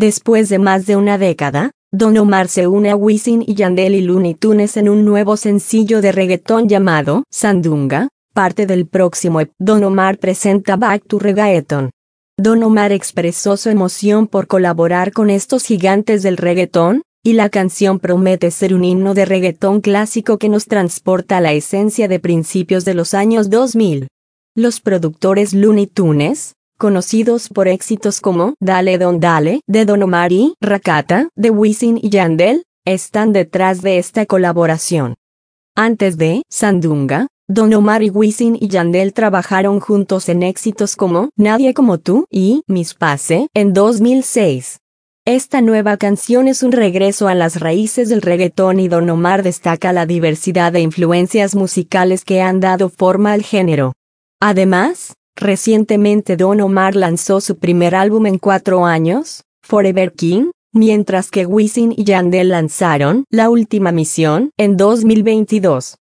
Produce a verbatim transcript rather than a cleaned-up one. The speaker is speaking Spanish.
Después de más de una década, Don Omar se une a Wisin y Yandel y Looney Tunes en un nuevo sencillo de reggaetón llamado Sandunga, parte del próximo E P. Don Omar presenta Back to Reggaeton. Don Omar expresó su emoción por colaborar con estos gigantes del reggaetón, y la canción promete ser un himno de reggaetón clásico que nos transporta a la esencia de principios de los años dos mil. Los productores Looney Tunes, conocidos por éxitos como Dale Don Dale de Don Omar y Rakata de Wisin y Yandel, están detrás de esta colaboración. Antes de Sandunga, Don Omar y Wisin y Yandel trabajaron juntos en éxitos como Nadie como tú y Mis Pase en dos mil seis. Esta nueva canción es un regreso a las raíces del reggaetón y Don Omar destaca la diversidad de influencias musicales que han dado forma al género. Además, recientemente Don Omar lanzó su primer álbum en cuatro años, Forever King, mientras que Wisin y Yandel lanzaron La Última Misión en dos mil veintidós.